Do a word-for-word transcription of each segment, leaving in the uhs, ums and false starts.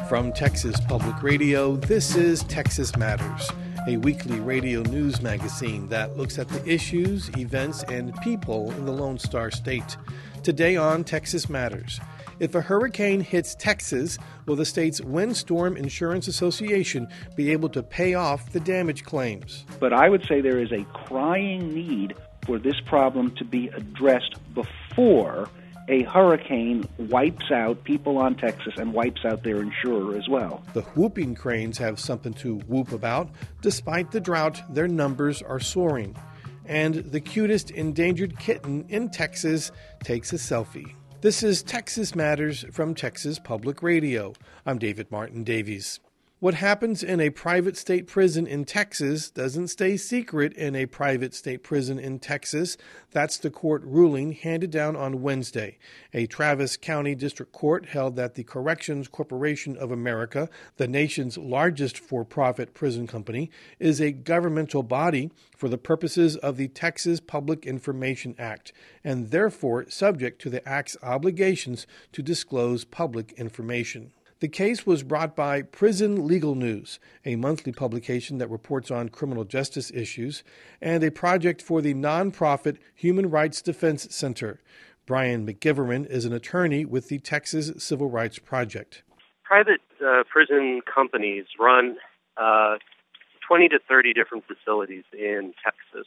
From Texas Public Radio, this is Texas Matters, a weekly radio news magazine that looks at the issues, events, and people in the Lone Star State. Today on Texas Matters, if a hurricane hits Texas, will the state's Windstorm Insurance Association be able to pay off the damage claims? But I would say there is a crying need for this problem to be addressed before a hurricane wipes out people on Texas and wipes out their insurer as well. The whooping cranes have something to whoop about. Despite the drought, their numbers are soaring. And the cutest endangered kitten in Texas takes a selfie. This is Texas Matters from Texas Public Radio. I'm David Martin Davies. What happens in a private state prison in Texas doesn't stay secret in a private state prison in Texas. That's the court ruling handed down on Wednesday. A Travis County District Court held that the Corrections Corporation of America, the nation's largest for-profit prison company, is a governmental body for the purposes of the Texas Public Information Act, and therefore subject to the Act's obligations to disclose public information. The case was brought by Prison Legal News, a monthly publication that reports on criminal justice issues, and a project for the nonprofit Human Rights Defense Center. Brian McGiverman is an attorney with the Texas Civil Rights Project. Private uh, prison companies run uh, twenty to thirty different facilities in Texas,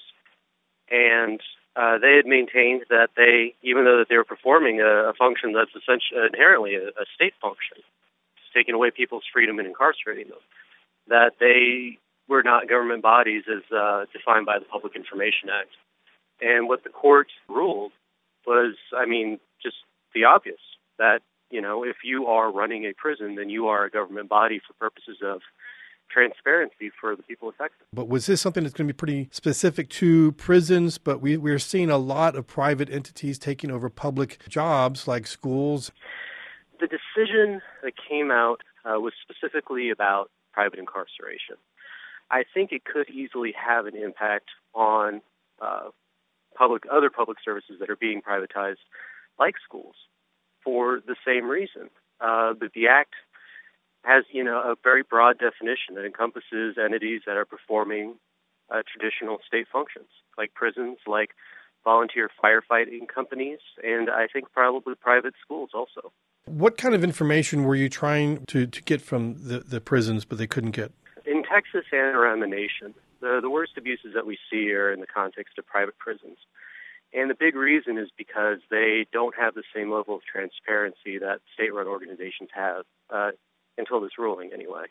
and uh, they had maintained that they, even though that they were performing a, a function that's essentially inherently a, a state function, taking away people's freedom and incarcerating them, that they were not government bodies as uh, defined by the Public Information Act. And what the court ruled was, I mean, just the obvious, that, you know, if you are running a prison, then you are a government body for purposes of transparency for the people affected. But was this something that's going to be pretty specific to prisons? But we, we're seeing a lot of private entities taking over public jobs like schools. The decision that came out uh, was specifically about private incarceration. I think it could easily have an impact on uh, public other public services that are being privatized, like schools, for the same reason. Uh, but the Act has, you know, a very broad definition that encompasses entities that are performing uh, traditional state functions, like prisons, like volunteer firefighting companies, and I think probably private schools also. What kind of information were you trying to, to get from the, the prisons, but they couldn't get? In Texas and around the nation, the, the worst abuses that we see are in the context of private prisons. And the big reason is because they don't have the same level of transparency that state-run organizations have, uh, until this ruling anyway.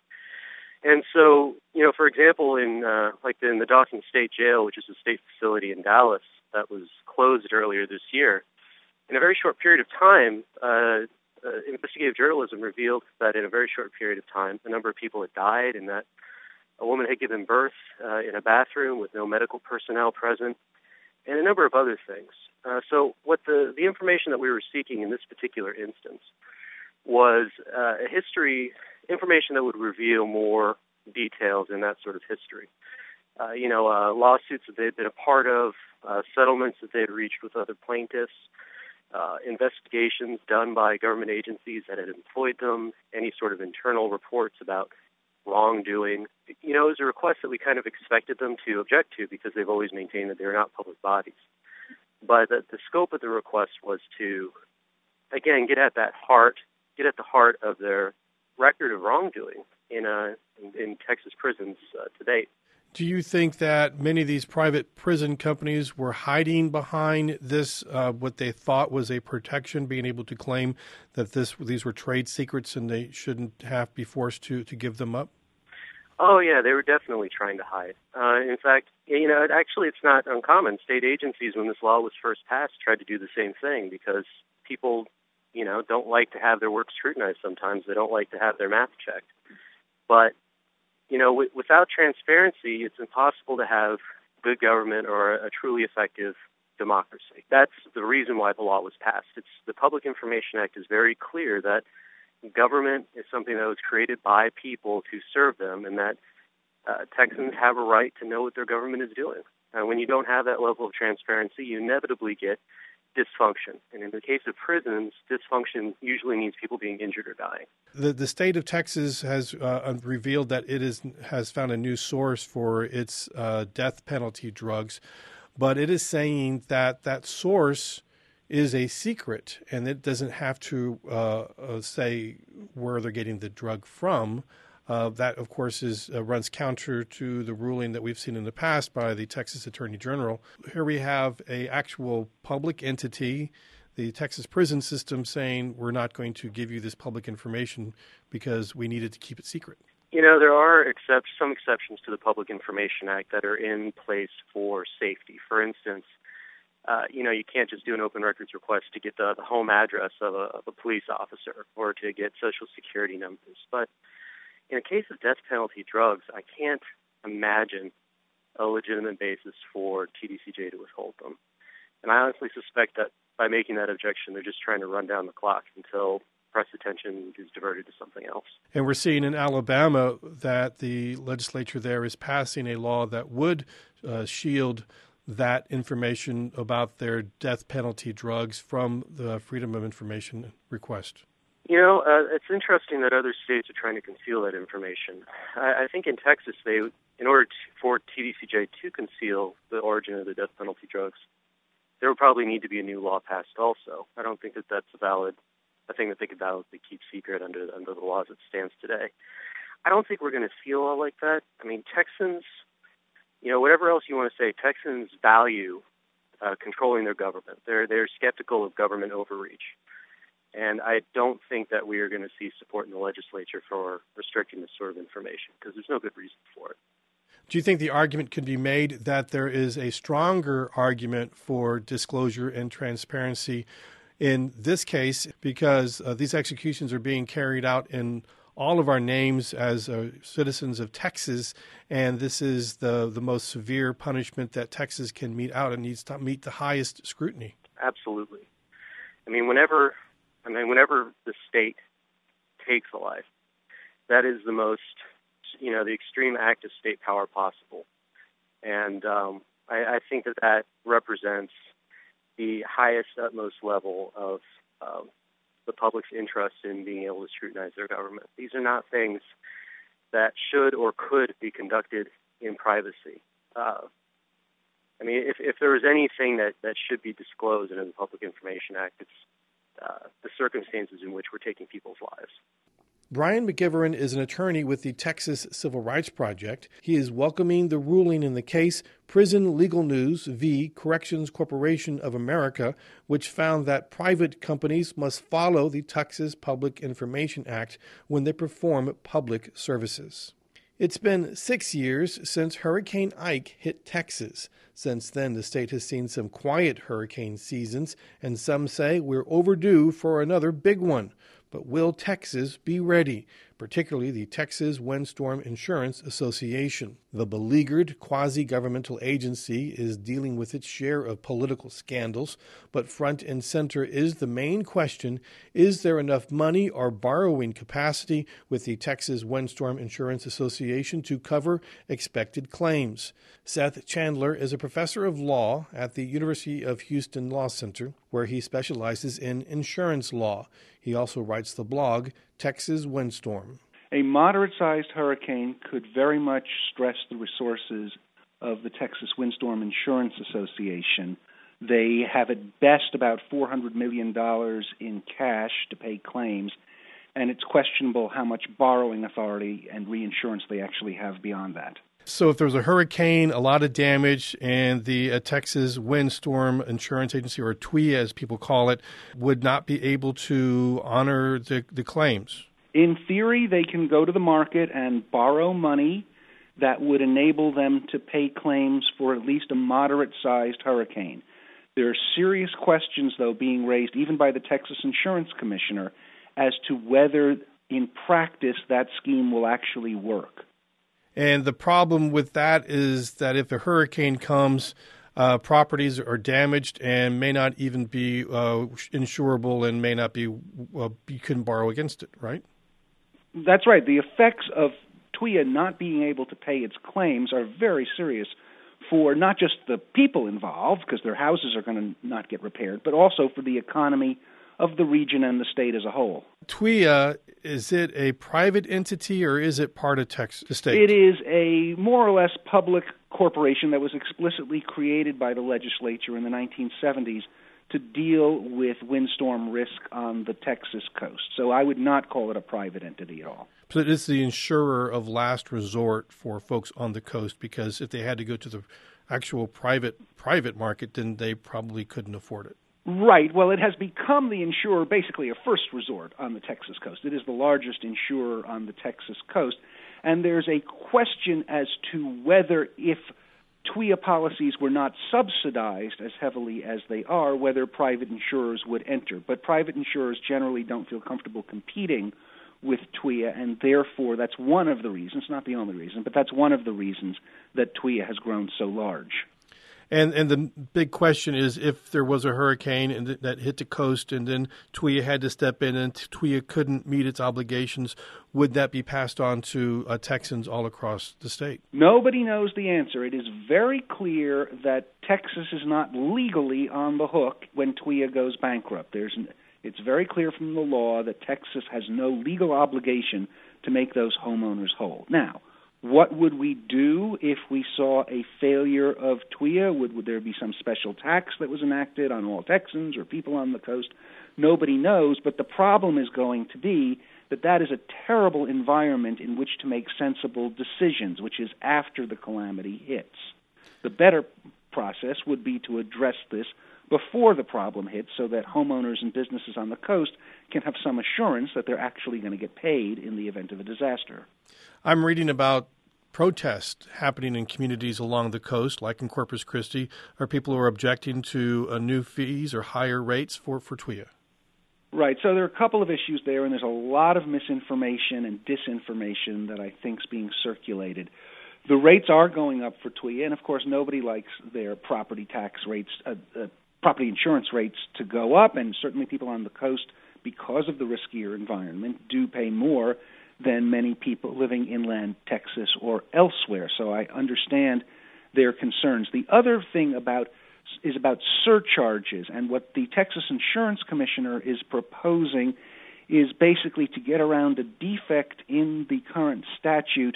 And so, you know, for example, in uh, like in the Dawson State Jail, which is a state facility in Dallas that was closed earlier this year, in a very short period of time, uh, Uh, investigative journalism revealed that in a very short period of time, a number of people had died and that a woman had given birth uh, in a bathroom with no medical personnel present, and a number of other things. Uh, so what the, the information that we were seeking in this particular instance was uh, a history, information that would reveal more details in that sort of history. Uh, you know, uh, lawsuits that they had been a part of, uh, settlements that they had reached with other plaintiffs, Uh, investigations done by government agencies that had employed them, any sort of internal reports about wrongdoing. You know, it was a request that we kind of expected them to object to because they've always maintained that they're not public bodies. But the, the scope of the request was to, again, get at that heart, get at the heart of their record of wrongdoing in, uh, in, in Texas prisons uh, to date. Do you think that many of these private prison companies were hiding behind this, uh, what they thought was a protection, being able to claim that this these were trade secrets and they shouldn't have be forced to, to give them up? Oh, yeah, they were definitely trying to hide. Uh, in fact, you know, actually it's not uncommon. State agencies, when this law was first passed, tried to do the same thing because people, you know, don't like to have their work scrutinized sometimes. They don't like to have their math checked. But You know, w- without transparency, it's impossible to have good government or a truly effective democracy. That's the reason why the law was passed. It's the Public Information Act is very clear that government is something that was created by people to serve them, and that uh, Texans have a right to know what their government is doing. And when you don't have that level of transparency, you inevitably get dysfunction. And in the case of prisons, dysfunction usually means people being injured or dying. The the state of Texas has uh, revealed that it is has found a new source for its uh, death penalty drugs, but it is saying that that source is a secret, and it doesn't have to uh, uh, say where they're getting the drug from. Uh, that, of course, is uh, runs counter to the ruling that we've seen in the past by the Texas Attorney General. Here we have a actual public entity, the Texas prison system, saying we're not going to give you this public information because we needed to keep it secret. You know, there are except some exceptions to the Public Information Act that are in place for safety. For instance, uh, you know, you can't just do an open records request to get the, the home address of a, of a police officer or to get Social Security numbers. But in a case of death penalty drugs, I can't imagine a legitimate basis for T D C J to withhold them. And I honestly suspect that by making that objection, they're just trying to run down the clock until press attention is diverted to something else. And we're seeing in Alabama that the legislature there is passing a law that would uh, shield that information about their death penalty drugs from the Freedom of Information request. You know, uh, it's interesting that other states are trying to conceal that information. I, I think in Texas, they, in order to, for T D C J to conceal the origin of the death penalty drugs, there would probably need to be a new law passed also. I don't think that that's a valid, a thing that they could validly keep secret under, under the laws that stands today. I don't think we're going to see a law like that. I mean, Texans, you know, whatever else you want to say, Texans value uh, controlling their government. They're, they're skeptical of government overreach. And I don't think that we are going to see support in the legislature for restricting this sort of information because there's no good reason for it. Do you think the argument could be made that there is a stronger argument for disclosure and transparency in this case because uh, these executions are being carried out in all of our names as uh, citizens of Texas, and this is the, the most severe punishment that Texas can mete out and needs to meet the highest scrutiny? Absolutely. I mean, whenever... I mean, whenever the state takes a life, that is the most, you know, the extreme act of state power possible. And um, I, I think that that represents the highest, utmost level of um, the public's interest in being able to scrutinize their government. These are not things that should or could be conducted in privacy. Uh, I mean, if, if there was anything that, that should be disclosed in the Public Information Act, it's Uh, the circumstances in which we're taking people's lives. Brian McGivern is an attorney with the Texas Civil Rights Project. He is welcoming the ruling in the case Prison Legal News v. Corrections Corporation of America, which found that private companies must follow the Texas Public Information Act when they perform public services. It's been six years since Hurricane Ike hit Texas. Since then, the state has seen some quiet hurricane seasons, and some say we're overdue for another big one. But will Texas be ready, particularly the Texas Windstorm Insurance Association? The beleaguered quasi-governmental agency is dealing with its share of political scandals, but front and center is the main question: is there enough money or borrowing capacity with the Texas Windstorm Insurance Association to cover expected claims? Seth Chandler is a professor of law at the University of Houston Law Center, where he specializes in insurance law. He also writes the blog Texas Windstorm. A moderate-sized hurricane could very much stress the resources of the Texas Windstorm Insurance Association. They have at best about four hundred million dollars in cash to pay claims, and it's questionable how much borrowing authority and reinsurance they actually have beyond that. So if there was a hurricane, a lot of damage, and the uh, Texas Windstorm Insurance Agency, or T W I A as people call it, would not be able to honor the, the claims? In theory, they can go to the market and borrow money that would enable them to pay claims for at least a moderate-sized hurricane. There are serious questions, though, being raised even by the Texas Insurance Commissioner as to whether, in practice, that scheme will actually work. And the problem with that is that if a hurricane comes, uh, properties are damaged and may not even be uh, insurable and may not be, uh, you couldn't borrow against it, right? That's right. The effects of T W I A not being able to pay its claims are very serious for not just the people involved, because their houses are going to not get repaired, but also for the economy of the region and the state as a whole. T W I A Is it a private entity or is it part of Texas the state? It is a more or less public corporation that was explicitly created by the legislature in the nineteen seventies to deal with windstorm risk on the Texas coast. So I would not call it a private entity at all. So it is the insurer of last resort for folks on the coast, because if they had to go to the actual private private market, then they probably couldn't afford it. Right. Well, it has become the insurer, basically a first resort on the Texas coast. It is the largest insurer on the Texas coast. And there's a question as to whether, if T W I A policies were not subsidized as heavily as they are, whether private insurers would enter. But private insurers generally don't feel comfortable competing with T W I A, and therefore that's one of the reasons, not the only reason, but that's one of the reasons that T W I A has grown so large. And and the big question is, if there was a hurricane and th- that hit the coast and then T W I A had to step in and T W I A couldn't meet its obligations, would that be passed on to uh, Texans all across the state? Nobody knows the answer. It is very clear that Texas is not legally on the hook when T W I A goes bankrupt. There's, it's very clear from the law that Texas has no legal obligation to make those homeowners whole. Now, what would we do if we saw a failure of T W I A? Would, would there be some special tax that was enacted on all Texans or people on the coast? Nobody knows, but the problem is going to be that that is a terrible environment in which to make sensible decisions, which is after the calamity hits. The better process would be to address this before the problem hits so that homeowners and businesses on the coast can have some assurance that they're actually going to get paid in the event of a disaster. I'm reading about protests happening in communities along the coast, like in Corpus Christi. Are people who are objecting to uh, new fees or higher rates for, for T W I A? Right. So there are a couple of issues there, and there's a lot of misinformation and disinformation that I think is being circulated. The rates are going up for T W I A, and of course nobody likes their property tax rates, uh, uh, property insurance rates to go up, and certainly people on the coast, because of the riskier environment, do pay more than many people living inland Texas or elsewhere. So I understand their concerns. The other thing about is about surcharges, and what the Texas Insurance Commissioner is proposing is basically to get around a defect in the current statute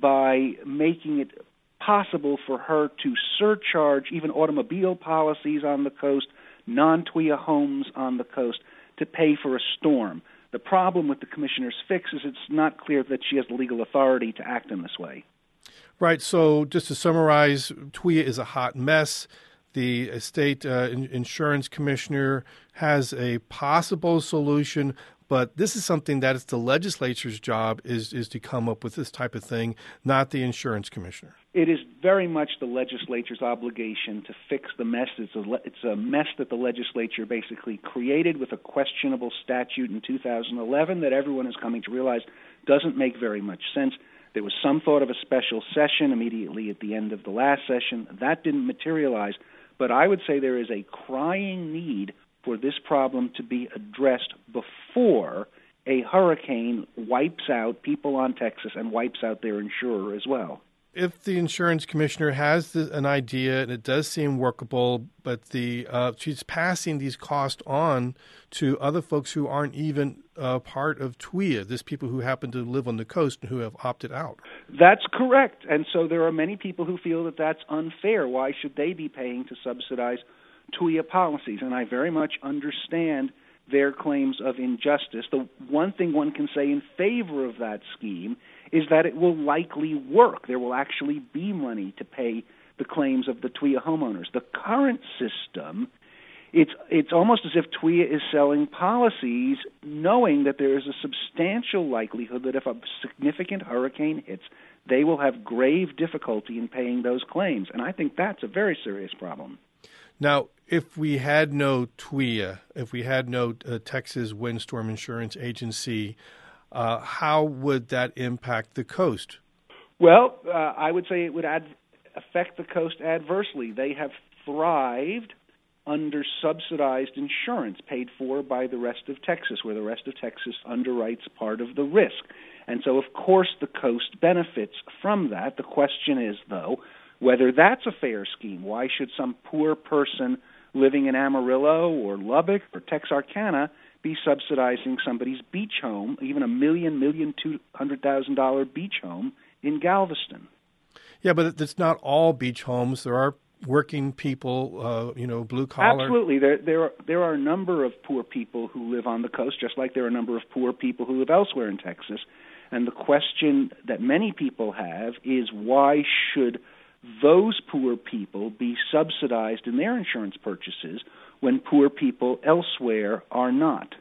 by making it possible for her to surcharge even automobile policies on the coast, non-T W I A homes on the coast, to pay for a storm. The problem with the commissioner's fix is it's not clear that she has the legal authority to act in this way. Right. So just to summarize, T W I A is a hot mess. The state uh, insurance commissioner has a possible solution, but this is something that it's the legislature's job is, is to come up with this type of thing, not the insurance commissioner. It is very much the legislature's obligation to fix the mess. It's a, it's a mess that the legislature basically created with a questionable statute in two thousand eleven that everyone is coming to realize doesn't make very much sense. There was some thought of a special session immediately at the end of the last session. That didn't materialize. But I would say there is a crying need for this problem to be addressed before a hurricane wipes out people on Texas and wipes out their insurer as well. If the insurance commissioner has the, an idea and it does seem workable, but the uh, she's passing these costs on to other folks who aren't even uh, part of T W I A, this people who happen to live on the coast and who have opted out. That's correct. And so there are many people who feel that that's unfair. Why should they be paying to subsidize T W I A policies? And I very much understand their claims of injustice. The one thing one can say in favor of that scheme is that it will likely work. There will actually be money to pay the claims of the T W I A homeowners. The current system, it's it's almost as if T W I A is selling policies knowing that there is a substantial likelihood that if a significant hurricane hits, they will have grave difficulty in paying those claims. And I think that's a very serious problem. Now, if we had no T W I A, if we had no uh, Texas Windstorm Insurance Agency, uh, how would that impact the coast? Well, uh, I would say it would ad- affect the coast adversely. They have thrived under subsidized insurance paid for by the rest of Texas, where the rest of Texas underwrites part of the risk. And so, of course, the coast benefits from that. The question is, though, whether that's a fair scheme. Why should some poor person living in Amarillo or Lubbock or Texarkana be subsidizing somebody's beach home, even a million, million, two hundred thousand dollar beach home in Galveston. Yeah, but it's not all beach homes. There are working people, uh, you know, blue collar. Absolutely. There, there, are, there are a number of poor people who live on the coast, just like there are a number of poor people who live elsewhere in Texas. And the question that many people have is, why should those poor people be subsidized in their insurance purchases when poor people elsewhere are not?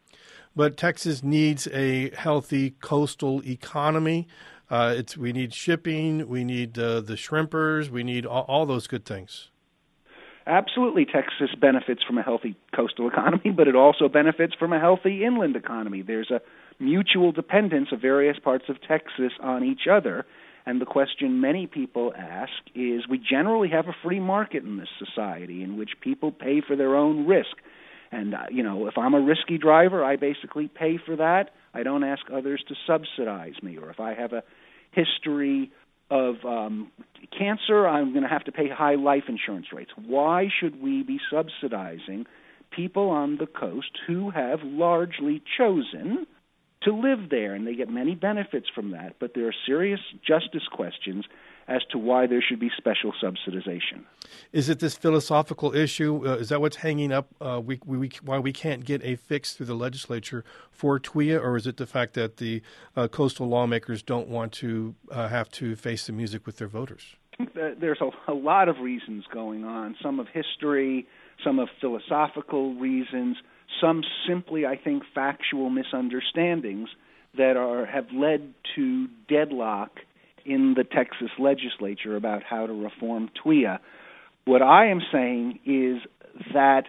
But Texas needs a healthy coastal economy. Uh, it's we need shipping, we need uh, the shrimpers, we need all, all those good things. Absolutely, Texas benefits from a healthy coastal economy, but it also benefits from a healthy inland economy. There's a mutual dependence of various parts of Texas on each other, and the question many people ask is, we generally have a free market in this society in which people pay for their own risk. And, uh, you know, if I'm a risky driver, I basically pay for that. I don't ask others to subsidize me. Or if I have a history of um, cancer, I'm going to have to pay high life insurance rates. Why should we be subsidizing people on the coast who have largely chosen to live there? And they get many benefits from that. But there are serious justice questions as to why there should be special subsidization. Is it this philosophical issue? Uh, is that what's hanging up uh, we, we, why we can't get a fix through the legislature for T W I A, or is it the fact that the uh, coastal lawmakers don't want to uh, have to face the music with their voters? There's a, a lot of reasons going on, some of history, some of philosophical reasons, some simply, I think, factual misunderstandings that are have led to deadlock in the Texas legislature about how to reform T W I A. What I am saying is that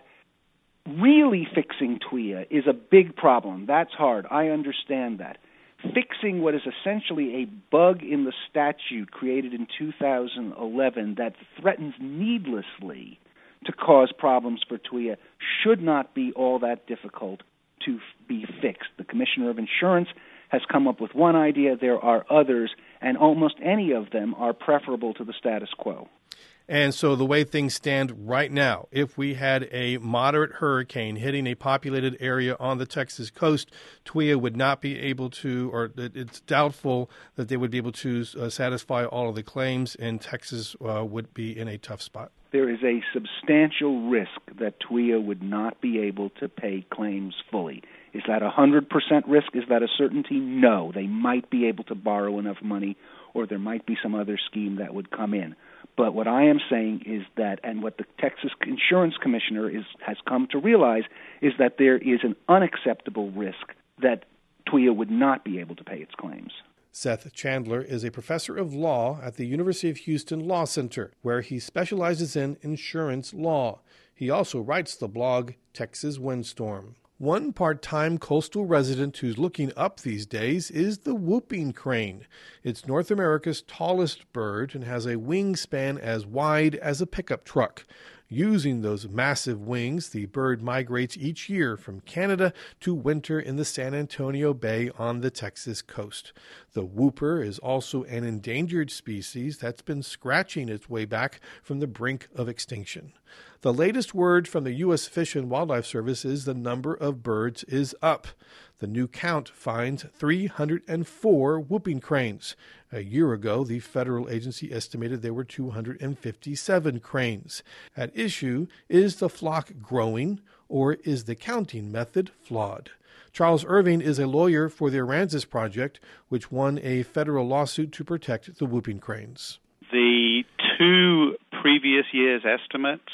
really fixing T W I A is a big problem. That's hard. I understand that. Fixing what is essentially a bug in the statute created in two thousand eleven that threatens needlessly to cause problems for T W I A should not be all that difficult to f- be fixed. The Commissioner of Insurance has come up with one idea. There are others, and almost any of them are preferable to the status quo. And so the way things stand right now, if we had a moderate hurricane hitting a populated area on the Texas coast, T W I A would not be able to, or it's doubtful that they would be able to uh, satisfy all of the claims, and Texas uh, would be in a tough spot. There is a substantial risk that T W I A would not be able to pay claims fully. Is that a one hundred percent risk? Is that a certainty? No. They might be able to borrow enough money, or there might be some other scheme that would come in. But what I am saying is that, and what the Texas Insurance Commissioner is, has come to realize, is that there is an unacceptable risk that T W I A would not be able to pay its claims. Seth Chandler is a professor of law at the University of Houston Law Center, where he specializes in insurance law. He also writes the blog Texas Windstorm. One part-time coastal resident who's looking up these days is the whooping crane. It's North America's tallest bird and has a wingspan as wide as a pickup truck. Using those massive wings, the bird migrates each year from Canada to winter in the San Antonio Bay on the Texas coast. The whooper is also an endangered species that's been scratching its way back from the brink of extinction. The latest word from the U S Fish and Wildlife Service is the number of birds is up. The new count finds three hundred four whooping cranes. A year ago, the federal agency estimated there were two hundred fifty-seven cranes. At issue, is the flock growing, or is the counting method flawed? Charles Irving is a lawyer for the Aransas Project, which won a federal lawsuit to protect the whooping cranes. The two previous years' estimates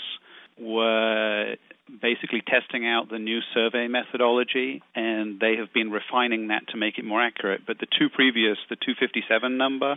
were basically testing out the new survey methodology, and they have been refining that to make it more accurate. But the two previous, the two hundred fifty-seven number,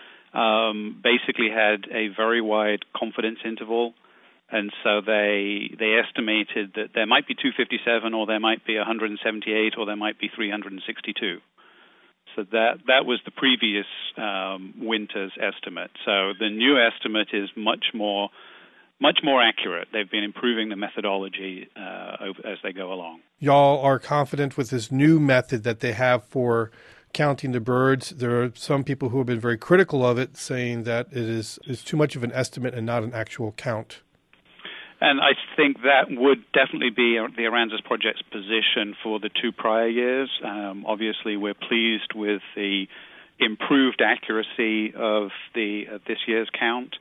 um, basically had a very wide confidence interval, and so they they estimated that there might be two hundred fifty-seven, or there might be one hundred seventy-eight, or there might be three hundred sixty-two. So that that was the previous um, winter's estimate. So the new estimate is much more much more accurate. They've been improving the methodology uh, over, as they go along. Y'all are confident with this new method that they have for counting the birds. There are some people who have been very critical of it, saying that it is, is too much of an estimate and not an actual count. And I think that would definitely be the Aransas Project's position for the two prior years. Um, obviously, we're pleased with the improved accuracy of the of this year's count.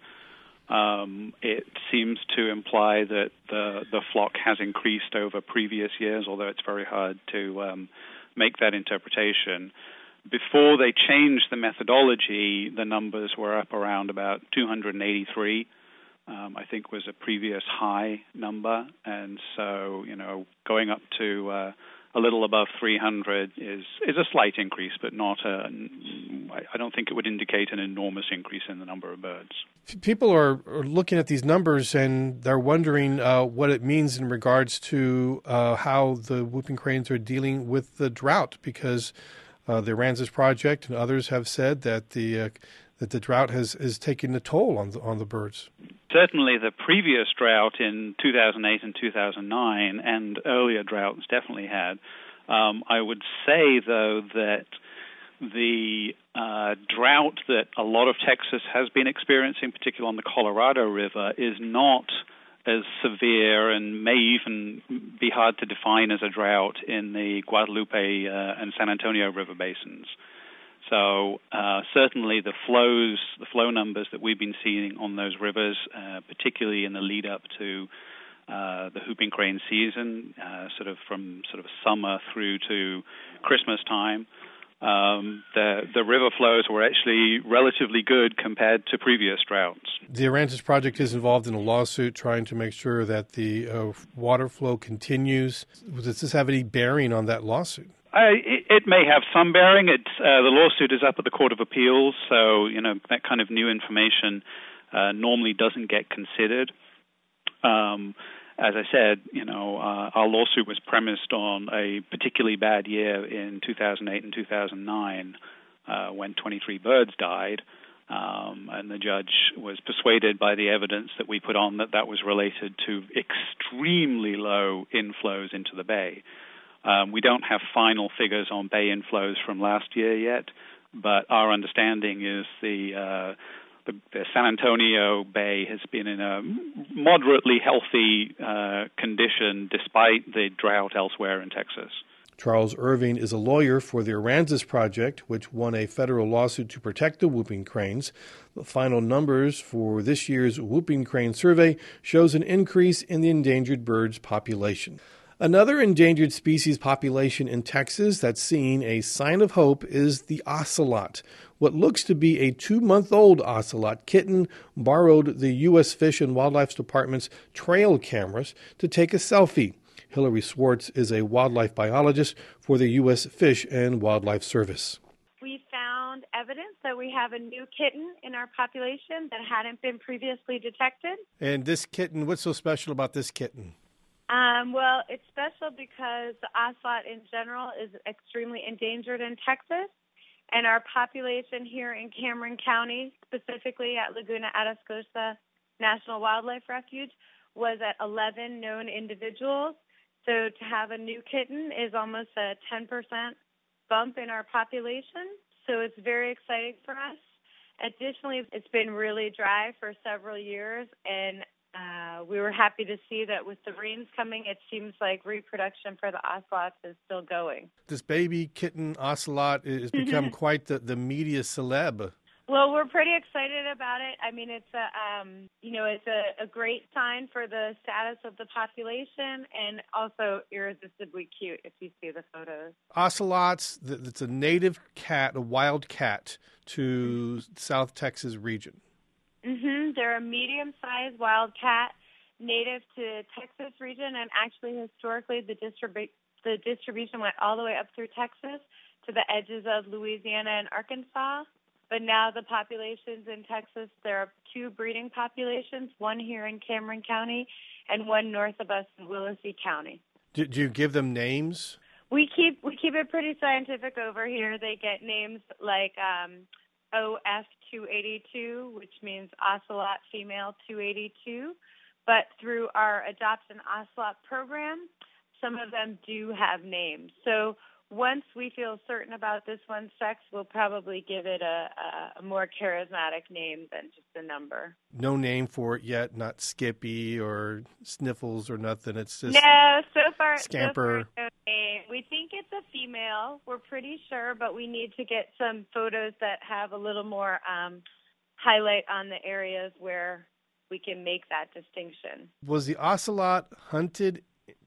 Um, it seems to imply that the the flock has increased over previous years, although it's very hard to um, make that interpretation. Before they changed the methodology, the numbers were up around about two hundred eighty-three. Um, I think was a previous high number, and so you know going up to uh, a little above three hundred is is a slight increase, but not a. I don't think it would indicate an enormous increase in the number of birds. People are, are looking at these numbers and they're wondering uh, what it means in regards to uh, how the whooping cranes are dealing with the drought, because uh, the Aransas Project and others have said that the uh, that the drought has is taking a toll on the, on the birds. Certainly the previous drought in two thousand eight and two thousand nine and earlier droughts definitely had. Um, I would say, though, that the uh, drought that a lot of Texas has been experiencing, particularly on the Colorado River, is not as severe and may even be hard to define as a drought in the Guadalupe uh, and San Antonio River basins. So uh, certainly the flows, the flow numbers that we've been seeing on those rivers, uh, particularly in the lead up to uh, the whooping crane season, uh, sort of from sort of summer through to Christmas time, um, the the river flows were actually relatively good compared to previous droughts. The Aransas Project is involved in a lawsuit trying to make sure that the uh, water flow continues. Does this have any bearing on that lawsuit? Uh, it, it may have some bearing. It's, uh, the lawsuit is up at the Court of Appeals, so you know that kind of new information uh, normally doesn't get considered. Um, as I said, you know, uh, our lawsuit was premised on a particularly bad year in two thousand eight and two thousand nine uh, when twenty-three birds died, um, and the judge was persuaded by the evidence that we put on that that was related to extremely low inflows into the bay. Um, we don't have final figures on bay inflows from last year yet, but our understanding is the, uh, the, the San Antonio Bay has been in a moderately healthy uh, condition despite the drought elsewhere in Texas. Charles Irving is a lawyer for the Aransas Project, which won a federal lawsuit to protect the whooping cranes. The final numbers for this year's whooping crane survey shows an increase in the endangered birds population. Another endangered species population in Texas that's seeing a sign of hope is the ocelot. What looks to be a two-month-old ocelot kitten borrowed the U S Fish and Wildlife Department's trail cameras to take a selfie. Hillary Swartz is a wildlife biologist for the U S Fish and Wildlife Service. We found evidence that we have a new kitten in our population that hadn't been previously detected. And this kitten, what's so special about this kitten? Um, well, it's special because the ocelot in general is extremely endangered in Texas, and our population here in Cameron County, specifically at Laguna Atascosa National Wildlife Refuge, was at eleven known individuals. So to have a new kitten is almost a ten percent bump in our population, so it's very exciting for us. Additionally, it's been really dry for several years, and Uh, we were happy to see that with the rains coming, it seems like reproduction for the ocelots is still going. This baby kitten ocelot has become quite the, the media celeb. Well, we're pretty excited about it. I mean, it's a um, you know, it's a, a great sign for the status of the population, and also irresistibly cute if you see the photos. Ocelots, it's a native cat, a wild cat to South Texas region. Mm-hmm. They're a medium-sized wild cat native to Texas region, and actually historically the, distribu- the distribution went all the way up through Texas to the edges of Louisiana and Arkansas. But now the populations in Texas, there are two breeding populations, one here in Cameron County and one north of us in Willacy County. Do, do you give them names? We keep we keep it pretty scientific over here. They get names like um, O F two eighty-two, which means ocelot female two eighty-two. But through our Adopt an Ocelot program, some of them do have names. So once we feel certain about this one's sex, we'll probably give it a, a, a more charismatic name than just a number. No name for it yet, not Skippy or Sniffles or nothing. It's just no, so far, Scamper. So far, no name. We think it's a female. We're pretty sure, but we need to get some photos that have a little more um, highlight on the areas where we can make that distinction. Was the ocelot hunted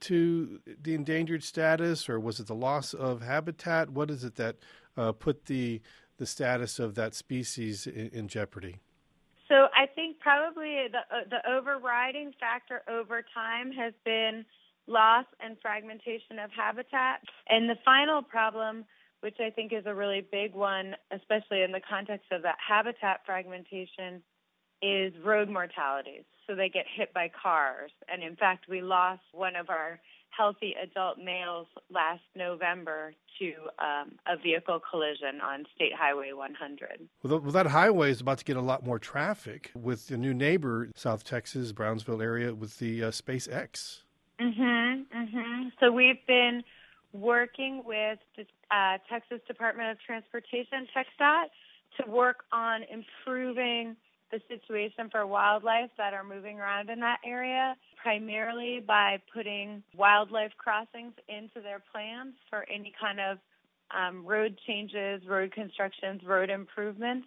to the endangered status, or was it the loss of habitat? What is it that uh, put the the status of that species in, in jeopardy? So I think probably the uh, the overriding factor over time has been loss and fragmentation of habitat. And the final problem, which I think is a really big one, especially in the context of that habitat fragmentation, is road mortalities. So they get hit by cars. And in fact, we lost one of our healthy adult males last November to um, a vehicle collision on State Highway one hundred. Well, that highway is about to get a lot more traffic with the new neighbor, South Texas, Brownsville area, with the uh, SpaceX. Mm-hmm, mm-hmm. So we've been working with the uh, Texas Department of Transportation, TxDOT, to work on improving the situation for wildlife that are moving around in that area, primarily by putting wildlife crossings into their plans for any kind of um, road changes, road constructions, road improvements.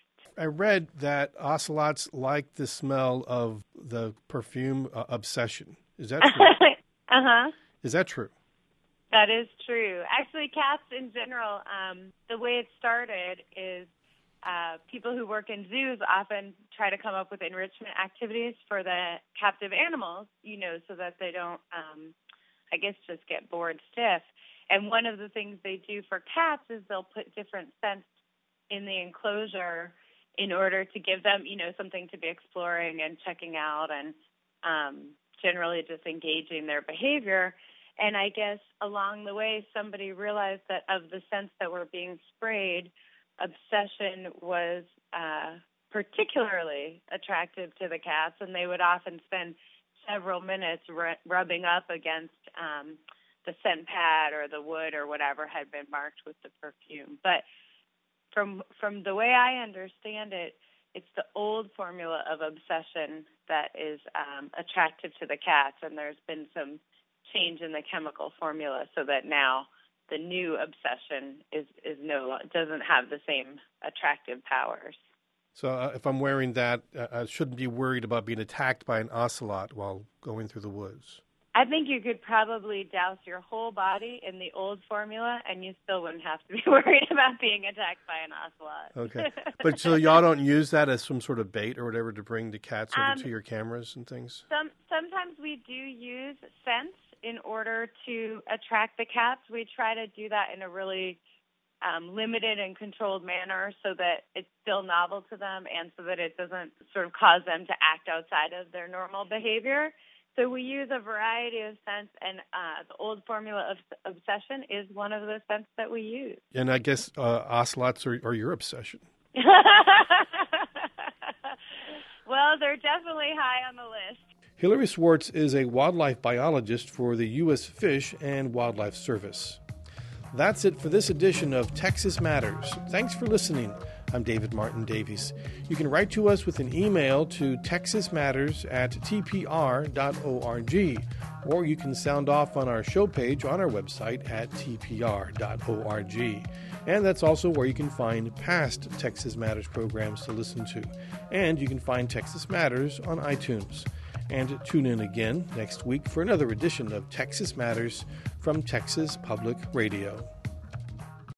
I read that ocelots like the smell of the perfume uh, Obsession. Is that true? uh-huh. Is that true? That is true. Actually, cats in general, um, the way it started is Uh, people who work in zoos often try to come up with enrichment activities for the captive animals, you know, so that they don't, um, I guess, just get bored stiff. And one of the things they do for cats is they'll put different scents in the enclosure in order to give them, you know, something to be exploring and checking out and um, generally just engaging their behavior. And I guess along the way, somebody realized that of the scents that were being sprayed, Obsession was uh, particularly attractive to the cats, and they would often spend several minutes r- rubbing up against um, the scent pad or the wood or whatever had been marked with the perfume. But from from the way I understand it, it's the old formula of Obsession that is um, attractive to the cats, and there's been some change in the chemical formula so that now the new Obsession is, is no doesn't have the same attractive powers. So uh, if I'm wearing that, uh, I shouldn't be worried about being attacked by an ocelot while going through the woods. I think you could probably douse your whole body in the old formula, and you still wouldn't have to be worried about being attacked by an ocelot. Okay. But so y'all don't use that as some sort of bait or whatever to bring the cats over um, to your cameras and things? Some Sometimes we do use scents in order to attract the cats. We try to do that in a really um, limited and controlled manner so that it's still novel to them and so that it doesn't sort of cause them to act outside of their normal behavior. So we use a variety of scents, and uh, the old formula of Obsession is one of the scents that we use. And I guess uh, ocelots are, are your obsession. Well, they're definitely high on the list. Hillary Swartz is a wildlife biologist for the U S Fish and Wildlife Service. That's it for this edition of Texas Matters. Thanks for listening. I'm David Martin Davies. You can write to us with an email to texasmatters at t p r dot org, or you can sound off on our show page on our website at t p r dot org. And that's also where you can find past Texas Matters programs to listen to. And you can find Texas Matters on iTunes. And tune in again next week for another edition of Texas Matters from Texas Public Radio.